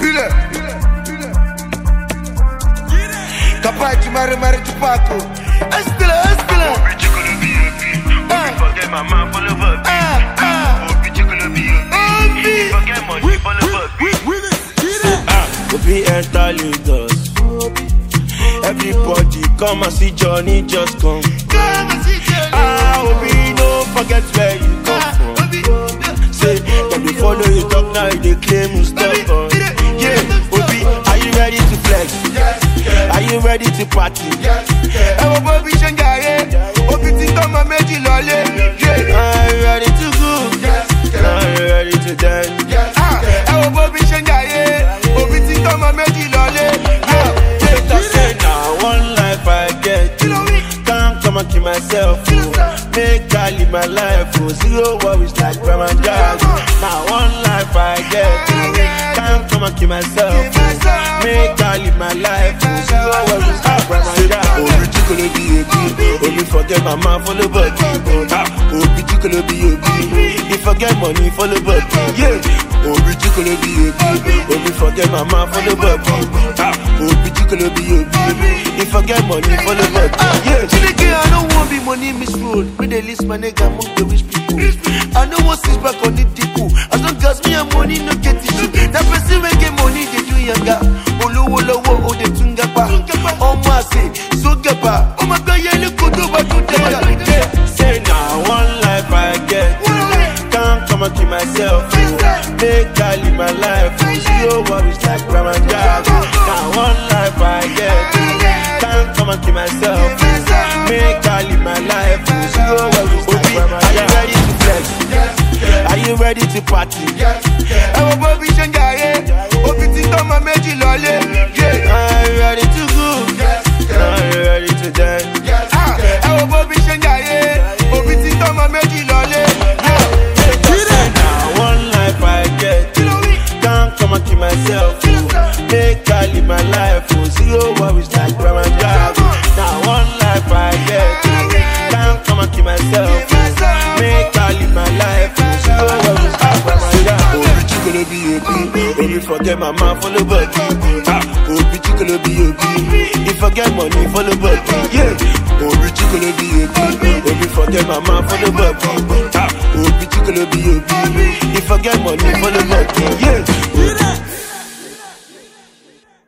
Capaz de mare de Paco. Estela. Bitch, you gonna be a B. Forget my man for the work. Bitch, you gonna be a B. Forget money for the work. Obi enter Lagos. Everybody come and see Johnny just come. Obi don't forget where you come from. Say, when they follow you talk now, they claim you stop. Yeah, Obi, are you ready to flex? Are you ready to party? Bobby Shangaye, Obi Tikama Meji Lole. Are you ready to go? Are you ready to dance? Bobby Shangaye, Obi Tikama Meji Lole. Now one life I get, can't come and kill myself. Make I live my life, zero worries like Ramadan. Now one life I get, can't come and kill myself. Make I live my life, zero worries like Ramadan. Obi chikolo be obi, Obi forget my man for the body. Obi chikolo be obi, he forget money for the body. Yeah, Obi chikolo be obi, Obi forget my man for the body. Obi chikolo be obi, he forget money for the body. Yeah, I don't want be money misroad. Me they list my nigga among the rich people. I know what sits back on the tickle. As long as me and money no get issue. That person when get money they do younger. Olo o de tunga pa. Oh my say so gaba. Oh my God, yeah look good over to say now one life I get, can't come and kill myself. Make I live my life, zero worries like Ramadan. Now one life I get, can't come and kill myself. Make I live my life, zero worries like Ramadan. Are you ready to flex? Are you ready to party? Bobby Shangaye, Obi Tikama Meji Lole. Are you ready to go? Are you ready to dance? Bobby Shangaye, Obi Tikama Meji Lole. Now one life I get, can't come and kill myself. Make I live my life, zero worries like Ramadan. Now one life I get, can't come and kill myself. Make I live my life, zero worries like Ramadan. Obi chikolo be obi, Obi forget my man for the body. Obi chikolo be obi, he forget money for the body. Yeah, Obi chikolo be obi, Obi forget my man for the body. Obi chikolo be obi, he forget money for the body. Yeah.